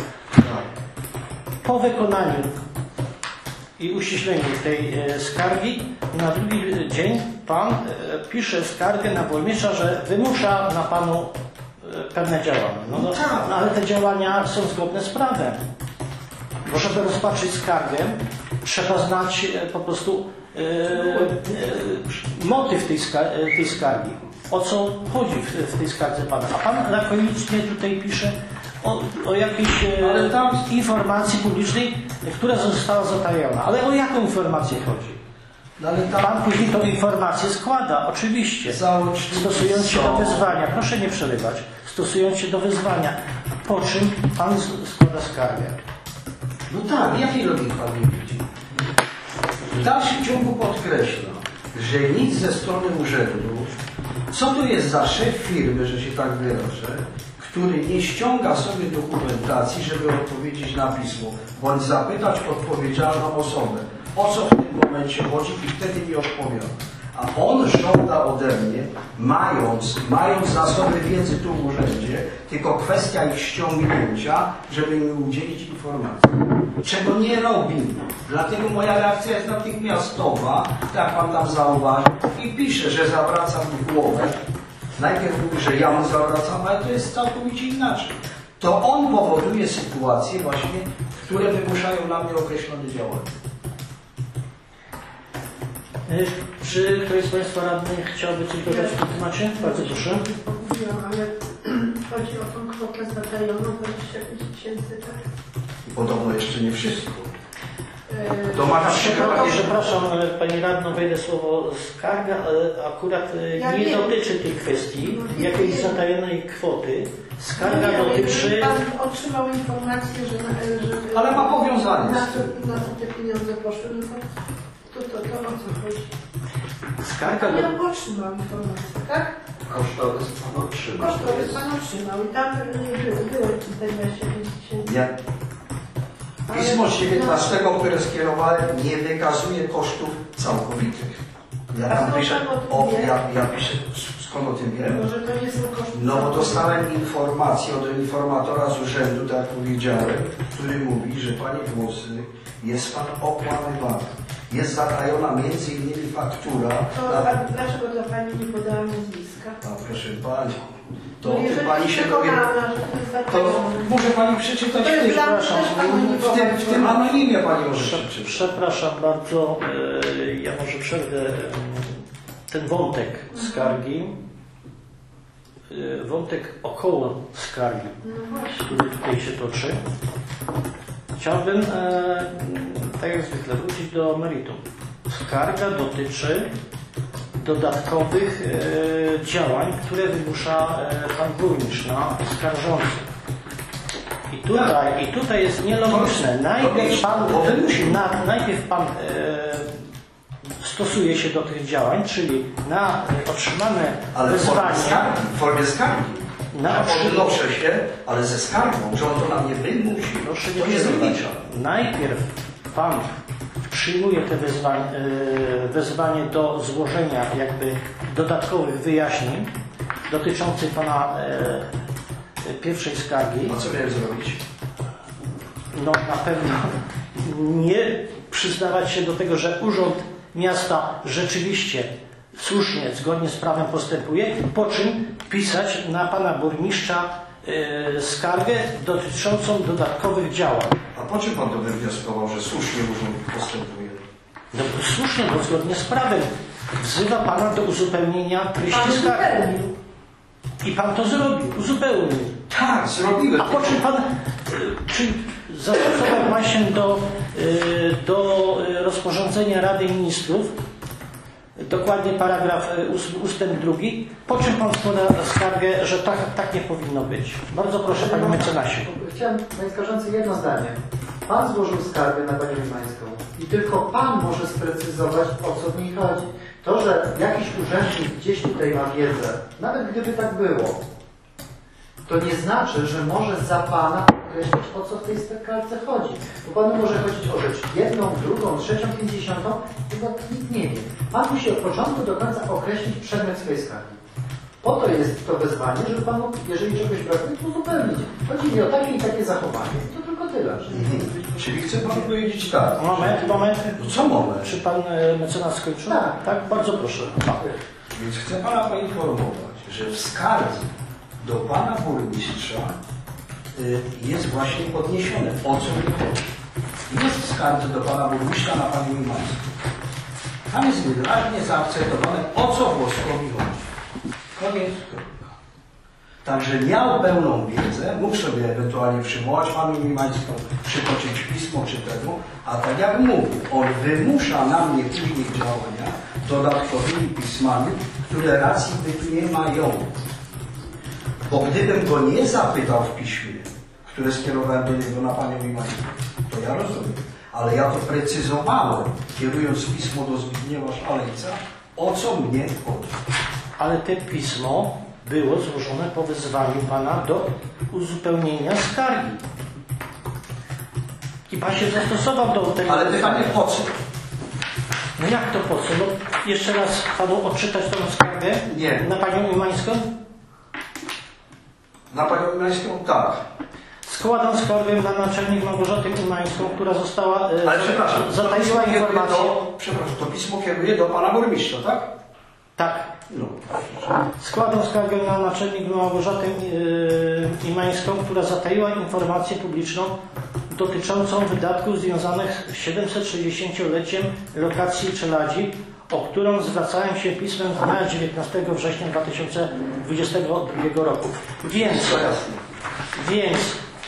Po wykonaniu i uściśleniu tej skargi na drugi dzień pan pisze skargę na burmistrza, że wymusza na panu pewne działania. No, ale te działania są zgodne z prawem. Bo żeby rozpatrzyć skargę, trzeba znać po prostu motyw tej skargi. O co chodzi w tej skardze pana. A pan lakonicznie tutaj pisze o jakiejś informacji publicznej, która została zatajona. Ale o jaką informację chodzi? Pan później tą informację składa, oczywiście, stosując się do wezwania. Proszę nie przerywać. Stosując się do wezwania. Po czym pan składa skargę.
No tak, jakiej logiki pan nie widzi? W dalszym ciągu podkreślam, że nic ze strony urzędu, co to jest za szef firmy, że się tak wyrażę, który nie ściąga sobie dokumentacji, żeby odpowiedzieć na pismo, bądź zapytać odpowiedzialną osobę, o co w tym momencie chodzi i wtedy mi odpowiada. A on żąda ode mnie, mając zasoby wiedzy tu w urzędzie, tylko kwestia ich ściągnięcia, żeby mi udzielić informacji. Czego nie robi. Dlatego moja reakcja jest natychmiastowa, tak jak pan tam zauważył, i pisze, że zawraca mi głowę. Najpierw mówi, że ja mu zawracam, ale to jest całkowicie inaczej. To on powoduje sytuacje właśnie, które wymuszają na mnie określone działania.
Czy ktoś z Państwa radnych chciałby coś dodać w tym temacie? Bardzo proszę.
Mówiłam, ale chodzi o tą kwotę zatajoną 25 000, tak?
Podobno jeszcze nie wszystko.
Przepraszam, Pani Radno, wejdę słowo skarga, ale akurat nie dotyczy tej kwestii, jakiejś zatajonej kwoty. Skarga dotyczy...
Pan otrzymał informację, że
ale ma powiązanie.
Na co te pieniądze poszły, no to o co chodzi?
Skarga
Ja otrzymał informację, tak?
Kosztorys pan otrzymał.
Kosztorys pan otrzymał i tam było te 25 000.
Nie. Pismo z 19, które skierowałem, nie wykazuje kosztów całkowitych. Ja tam piszę, ja piszę, skąd o tym wiem?
Może to nie są koszty.
No bo dostałem informację od informatora z urzędu, tak jak powiedziałem, który mówi, że panie Włosy, jest pan okłamywany. Jest zatajona między innymi faktura.
A dlaczego dla pani nie podała nazwiska?
A proszę pani, to
No
o tym
jeżeli
pani się dowie. To może pani przeczytać w tym anonimie pani może.
Przepraszam bardzo, ja może przerwę ten wątek skargi, wątek około skargi, który tutaj się toczy. Chciałbym, tak jak zwykle, wrócić do meritum. Skarga dotyczy dodatkowych działań, które wymusza pan burmistrz na skarżących. I tutaj jest nielogiczne. Najpierw pan stosuje się do tych działań, czyli na otrzymane
Ale
wezwanie,
w formie skargi.
na
Odnoszę się, ale ze skargą, że on to na mnie wymusi.
Proszę
To
nie
nie
przerywać.
zlicza.
Najpierw Pan przyjmuje te wezwanie do złożenia jakby dodatkowych wyjaśnień dotyczących Pana pierwszej skargi.
A co miałem zrobić?
No na pewno nie przyznawać się do tego, że Urząd Miasta rzeczywiście słusznie, zgodnie z prawem postępuje, po czym pisać na Pana Burmistrza skargę dotyczącą dodatkowych działań.
A po czym Pan to wywnioskował, że słusznie urząd postępuje?
No bo słusznie, bo zgodnie z prawem wzywa Pana do uzupełnienia treści skargi. I Pan to zrobił, uzupełnił.
Tak, zrobiłem.
A po czym Pan, czy zastosował Pan się do rozporządzenia Rady Ministrów, dokładnie paragraf ustęp 2, po czym Pan składa skargę, że tak nie powinno być. Bardzo proszę, Panie Mecenasie.
Chciałem, Panie Skarżący, jedno zdanie. Pan złożył skargę na Panią Limańską i tylko Pan może sprecyzować, o co w niej chodzi. To, że jakiś urzędnik gdzieś tutaj ma wiedzę, nawet gdyby tak było, to nie znaczy, że może za Pana określić, o co w tej skarce chodzi. Bo Panu może chodzić o rzecz jedną, drugą, trzecią, 50, chyba nikt nie wie. Pan musi od początku do końca określić przedmiot swojej skargi. Po to jest to wezwanie, żeby Panu, jeżeli czegoś brakuje, to uzupełnić. Chodzi mi o takie i takie zachowanie. To tylko tyle.
Czyli chce Pan powiedzieć tak.
Moment.
No co moment?
Czy Pan mecenas skończył?
Tak.
Tak, bardzo proszę.
Więc chcę Pana poinformować, że w skardze do Pana Burmistrza jest właśnie podniesione, o co mi chodzi. Jest w skardze do Pana Burmistrza na Panią Limańską. Tam jest wyraźnie zaakcentowane, o co Włoskowi chodzi. Koniec. Także miał pełną wiedzę, mógł sobie ewentualnie przywołać Panią Limańską, przytoczyć pismo czy tego, a tak jak mówił, on wymusza na mnie później działania dodatkowymi pismami, które racji bytu nie mają. Bo gdybym go nie zapytał w piśmie, które skierowałem do niego na Panią Limańską, to ja rozumiem. Ale ja to precyzowałem, kierując pismo do Zbigniewa Szalejca, o co mnie chodzi.
Ale te pismo było złożone po wezwaniu Pana do uzupełnienia skargi. I Pan się zastosował do tego.
Ale pytanie po co?
No jak to po co? No jeszcze raz Panu odczytać tą skargę?
Nie.
Na Panią Limańską?
Na Panią Limańską tak.
Składam skargę na naczelnik Małgorzatę Limańską, która została
Ale przepraszam,
zataiła informację.
Przepraszam, to pismo kieruje do Pana Burmistrza, tak?
Tak.
No.
Składam skargę na naczelnik Małgorzatę Limańską, która zataiła informację publiczną dotyczącą wydatków związanych z 760-leciem lokacji Czeladzi, o którą zwracałem się pismem dnia 19 września 2022 roku. Więc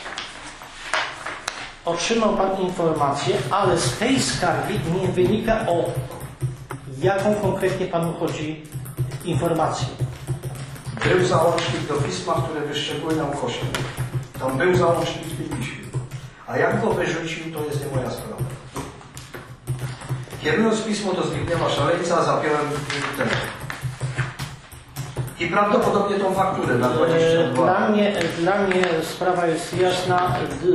otrzymał Pan informację, ale z tej skargi nie wynika, o jaką konkretnie Panu chodzi informację.
Był załącznik do pisma, które wyszczególniał kosztem. Tam był załącznik w tym piśmie. A jak go wyrzucił, to jest nie moja sprawa. Kierując pismo do Zbigniewa Szalejca, zapiąłem ten. I prawdopodobnie tą fakturę na 22.
Dla mnie sprawa jest jasna.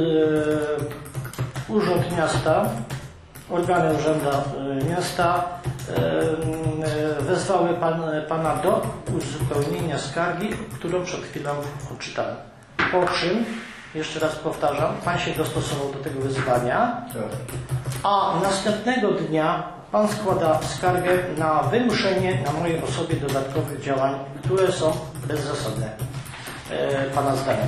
Urząd Miasta, organy Urzędu Miasta wezwały Pana do uzupełnienia skargi, którą przed chwilą odczytałem. Po czym, jeszcze raz powtarzam, Pan się dostosował do tego wezwania, a następnego dnia Pan składa skargę na wymuszenie na mojej osobie dodatkowych działań, które są bezzasadne, Pana zdaniem.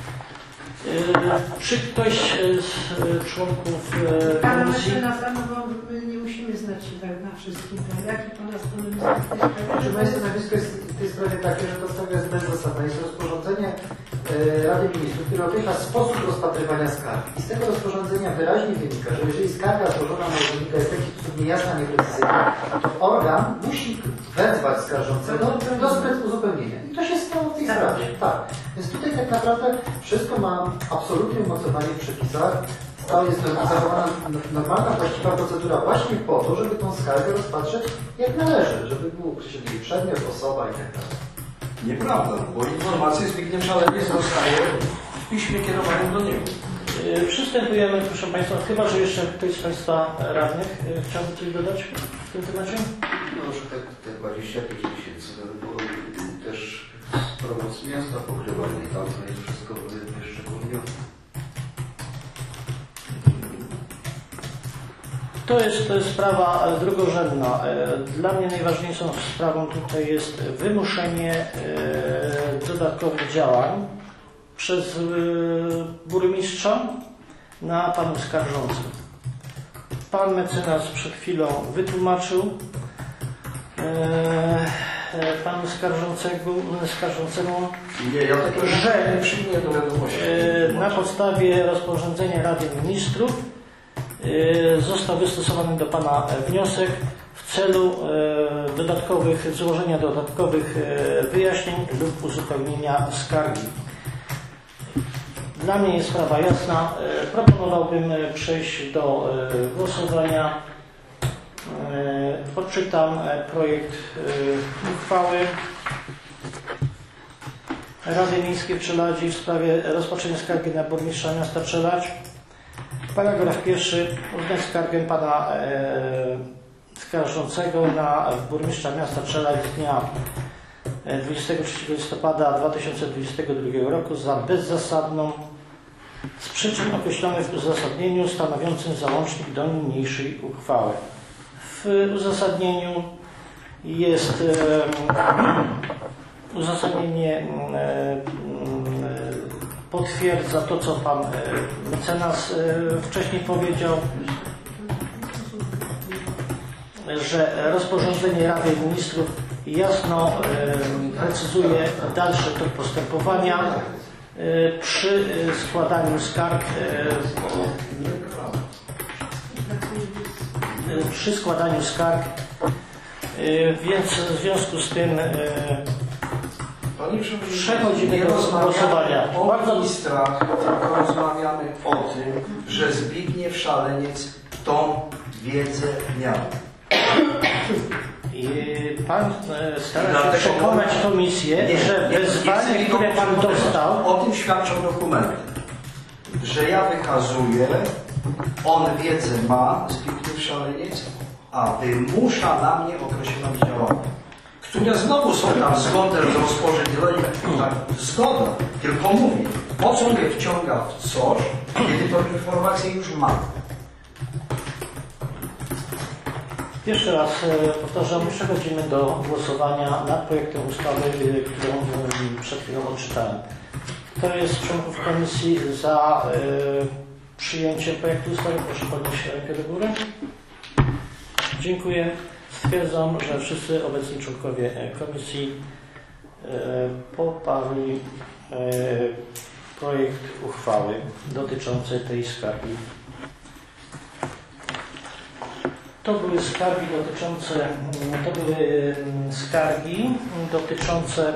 Czy ktoś z członków
Pana
komisji...
mecenasa, no bo my nie musimy znać się tak na wszystkim. Jaki Pana stanowisko w tej sprawie?
Proszę Państwa, stanowisko jest w tej sprawie takie, że podstawa jest bezzasadna. Jest rozporządzenie Rady Ministrów, które określa sposób rozpatrywania skargi. I z tego rozporządzenia wyraźnie wynika, że jeżeli skarga złożona na urzędnika jest w taki sposób niejasna, nieprecyzyjna, to organ musi wezwać skarżącego do uzupełnienia. I to się stało w tej sprawie. Tak. Więc tutaj tak naprawdę wszystko ma absolutnie umocowanie w przepisach. To jest zachowana normalna, właściwa procedura właśnie po to, żeby tą skargę rozpatrzeć jak należy, żeby był określony przedmiot, osoba i tak dalej.
Nieprawda, bo informacje Zbigniew Szaleniec dostaje w piśmie kierowanym do niego.
Przystępujemy, proszę Państwa, chyba że jeszcze ktoś z Państwa radnych chciałby coś dodać w tym temacie?
No, że te 25 000 to było też z promocji miasta pokrywane i tam to jest wszystko wyszczególnione.
To jest sprawa drugorzędna. Dla mnie najważniejszą sprawą tutaj jest wymuszenie dodatkowych działań przez burmistrza na panu skarżącym. Pan mecenas przed chwilą wytłumaczył panu skarżącemu, że na podstawie rozporządzenia Rady Ministrów został wystosowany do pana wniosek w celu złożenia dodatkowych wyjaśnień lub uzupełnienia skargi. Dla mnie jest sprawa jasna. Proponowałbym przejść do głosowania. Odczytam projekt uchwały Rady Miejskiej w Czeladzi w sprawie rozpatrzenia skargi na burmistrza miasta Czeladź. Paragraf pierwszy. Uznać skargę pana skarżącego na burmistrza miasta Czeladź z dnia 23 listopada 2022 roku za bezzasadną z przyczyn określonych w uzasadnieniu stanowiącym załącznik do niniejszej uchwały. W uzasadnieniu jest uzasadnienie potwierdza to, co pan mecenas wcześniej powiedział, że rozporządzenie Rady Ministrów jasno precyzuje dalsze tok postępowania przy składaniu skarg więc w związku z tym przechodzimy do głosowania.
O ministrach, tylko rozmawiamy o tym, że Zbigniew Szaleniec tą wiedzę miał.
I pan stara się przekonać komisję, że wezwanie, które pan dostał...
O tym świadczą dokumenty. Że ja wykazuję, on wiedzę ma, Zbigniew Szaleniec, a wymusza na mnie określone działania, które znowu są tam zgodne z rozporządzeniem. Tak, zgoda, tylko mówię, po co mnie wciąga w coś, kiedy tą informację już mam.
Jeszcze raz powtarzam, przechodzimy do głosowania nad projektem ustawy, którą przed chwilą odczytałem. Kto jest z członków komisji za przyjęciem projektu ustawy? Proszę podnieść rękę do góry. Dziękuję. Stwierdzam, że wszyscy obecni członkowie komisji poparli projekt uchwały dotyczącej tej skargi. To były skargi dotyczące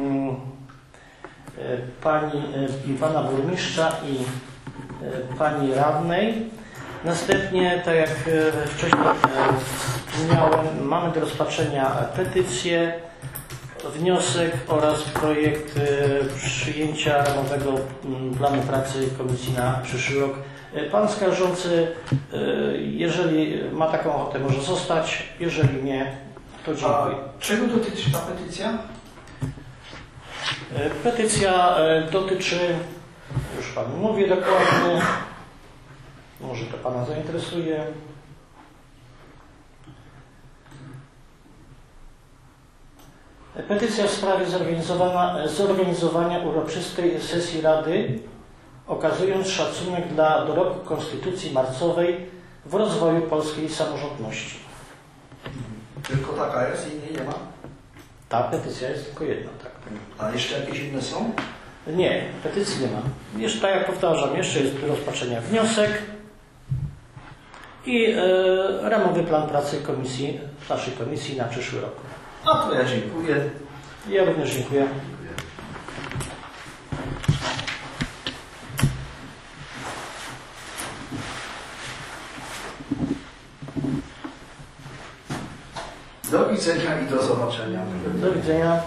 pana burmistrza i pani radnej. Następnie, tak jak wcześniej wspomniałem, mamy do rozpatrzenia petycję, wniosek oraz projekt przyjęcia ramowego planu pracy komisji na przyszły rok. Pan skarżący, jeżeli ma taką ochotę, może zostać, jeżeli nie, to dziękuję.
A czego dotyczy ta petycja?
Petycja dotyczy, już panu mówię dokładnie, może to pana zainteresuje. Petycja w sprawie zorganizowania uroczystej sesji Rady, okazując szacunek dla dorobku Konstytucji Marcowej w rozwoju polskiej samorządności.
Tylko taka jest, innej nie ma?
Ta petycja jest tylko jedna, tak.
A jeszcze jakieś inne są?
Nie, petycji nie ma. Jeszcze, tak jak powtarzam, jeszcze jest do rozpatrzenia wniosek i ramowy plan pracy naszej komisji na przyszły rok.
A to ja dziękuję.
Ja również dziękuję.
Do widzenia i do zobaczenia.
Do widzenia.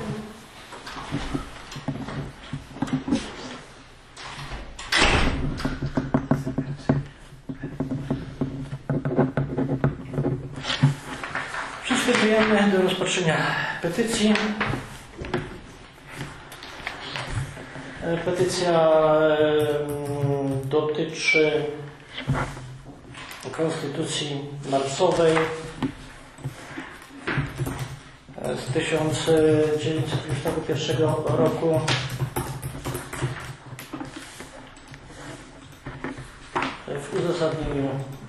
Przystępujemy do rozpatrzenia petycji. Petycja dotyczy Konstytucji marcowej z 1921 roku. W uzasadnieniu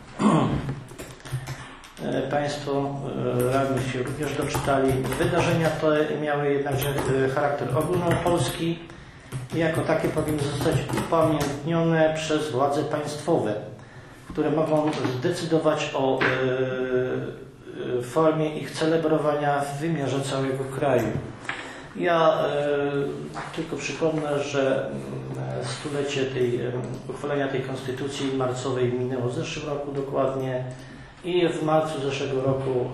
Państwo radni się również doczytali. Wydarzenia te miały jednakże charakter ogólnopolski i jako takie powinny zostać upamiętnione przez władze państwowe, które mogą zdecydować o formie ich celebrowania w wymiarze całego kraju. Ja tylko przypomnę, że stulecie uchwalenia tej konstytucji marcowej minęło w zeszłym roku dokładnie i w marcu zeszłego roku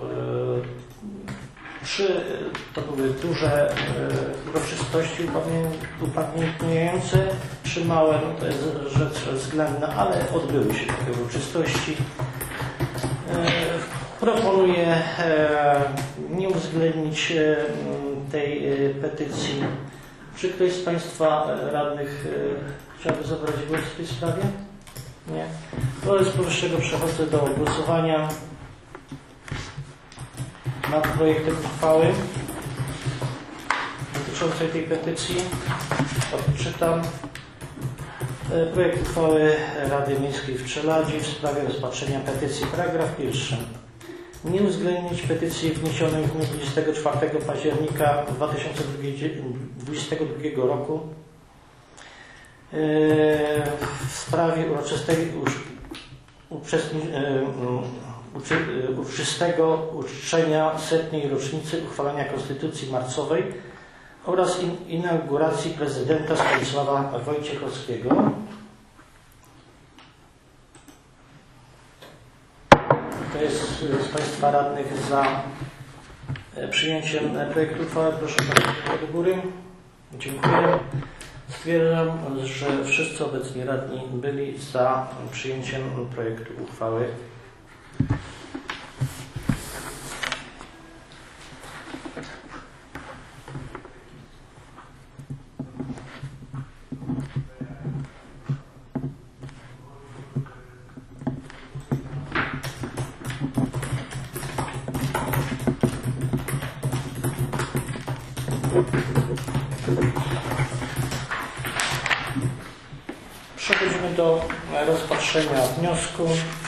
to były duże uroczystości upamiętniające, czy małe, no to jest rzecz względna, ale odbyły się takie uroczystości. Proponuję nie uwzględnić tej petycji. Czy ktoś z Państwa radnych chciałby zabrać głos w tej sprawie? Nie. Wobec powyższego przechodzę do głosowania nad projektem uchwały dotyczącej tej petycji. Odczytam. Projekt uchwały Rady Miejskiej w Czeladzie w sprawie rozpatrzenia petycji. Paragraf 1. Nie uwzględnić petycji wniesionej w dniu 24 października 2022 roku w sprawie uczczenia 100. rocznicy uchwalenia Konstytucji marcowej oraz inauguracji prezydenta Stanisława Wojciechowskiego. Kto jest z Państwa radnych za przyjęciem projektu uchwały? Proszę do góry. Dziękuję. Stwierdzam, że wszyscy obecni radni byli za przyjęciem projektu uchwały. Przechodzimy do rozpatrzenia wniosku.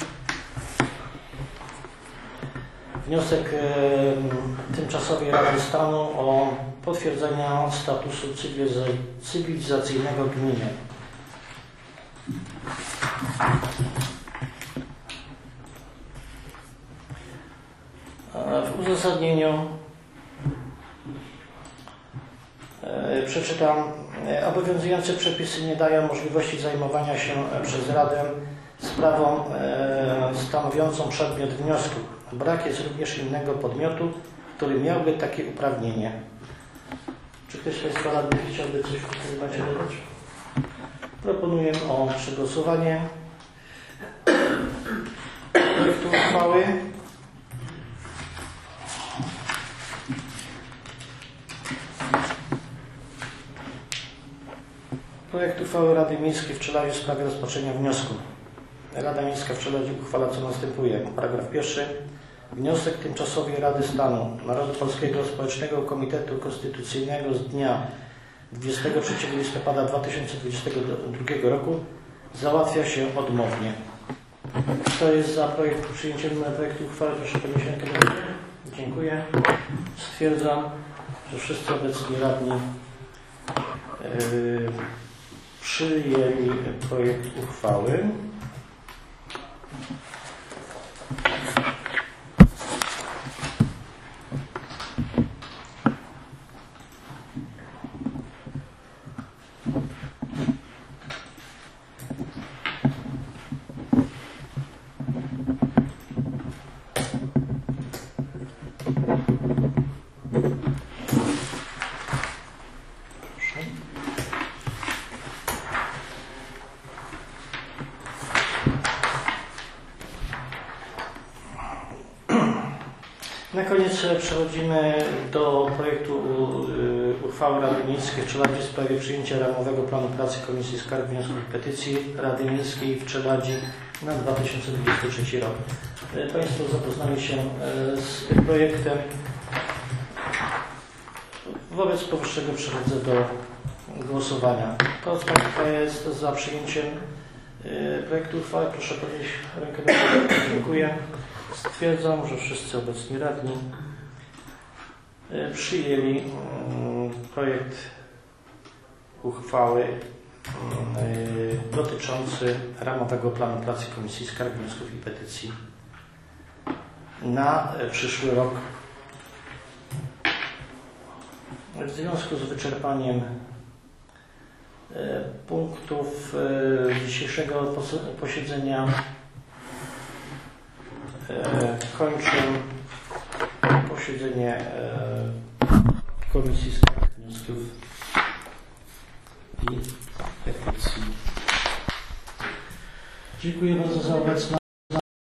Wniosek Tymczasowej Rady Stanu o potwierdzenie statusu cywilizacyjnego gminy. W uzasadnieniu przeczytam. Obowiązujące przepisy nie dają możliwości zajmowania się przez Radę sprawą stanowiącą przedmiot wniosku. Brak jest również innego podmiotu, który miałby takie uprawnienie. Czy ktoś z Państwa radnych chciałby coś w tym temacie dodać? Proponuję o przegłosowanie projektu uchwały. Projekt uchwały Rady Miejskiej w Czeladzie w sprawie rozpatrzenia wniosku. Rada Miejska w Czeladzie uchwala co następuje. Paragraf 1. Wniosek Tymczasowej Rady Stanu Narodu Polskiego Społecznego Komitetu Konstytucyjnego z dnia 23 listopada 2022 roku załatwia się odmownie. Kto jest za przyjęciem projektu uchwały? Proszę podnieść rękę do góry. Dziękuję. Stwierdzam, że wszyscy obecni radni przyjęli projekt uchwały. Na koniec przechodzimy do projektu uchwały Rady Miejskiej w Czeladzi w sprawie przyjęcia ramowego planu pracy Komisji Skarg, Wniosków i Petycji Rady Miejskiej w Czeladzi na 2023 rok. Państwo zapoznali się z tym projektem. Wobec powyższego przechodzę do głosowania. Kto z Państwa jest za przyjęciem projektu uchwały? Proszę podnieść rękę do góry. Dziękuję. Stwierdzam, że wszyscy obecni radni przyjęli projekt uchwały dotyczący ramowego planu pracy Komisji Skarg, Wniosków i Petycji na przyszły rok. W związku z wyczerpaniem punktów dzisiejszego posiedzenia kończę posiedzenie Komisji Skarg, Wniosków i Petycji. Dziękuję bardzo za obecność.